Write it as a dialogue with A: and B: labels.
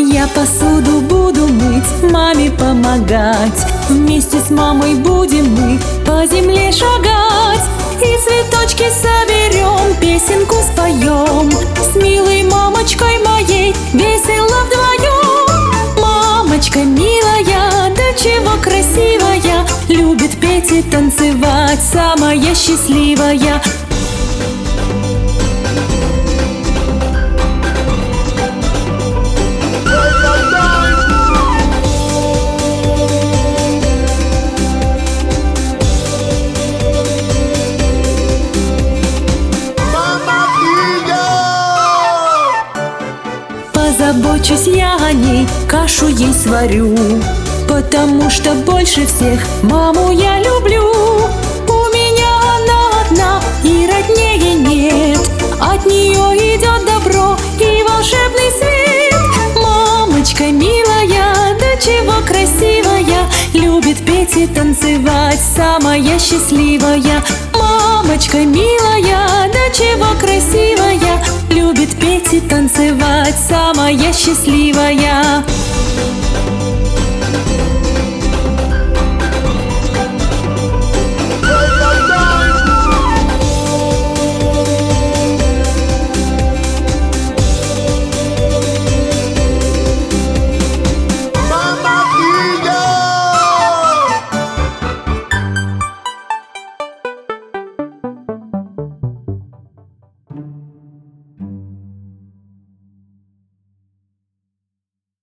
A: Я посуду буду мыть, маме помогать. Вместе с мамой будем мы по земле шагать. И цветочки соберем, песенку споем. С милой мамочкой моей весело вдвоем. Мамочка милая, да чего красивая, любит петь и танцевать, самая счастливая. Позабочусь я о ней, кашу ей сварю, потому что больше всех маму я люблю. У меня она одна, и роднее нет, от нее идет добро и волшебный свет. Мамочка милая, да чего красивая, любит петь и танцевать, самая счастливая. Мамочка милая, да чего красивая, любит петь и танцевать, самая счастливая.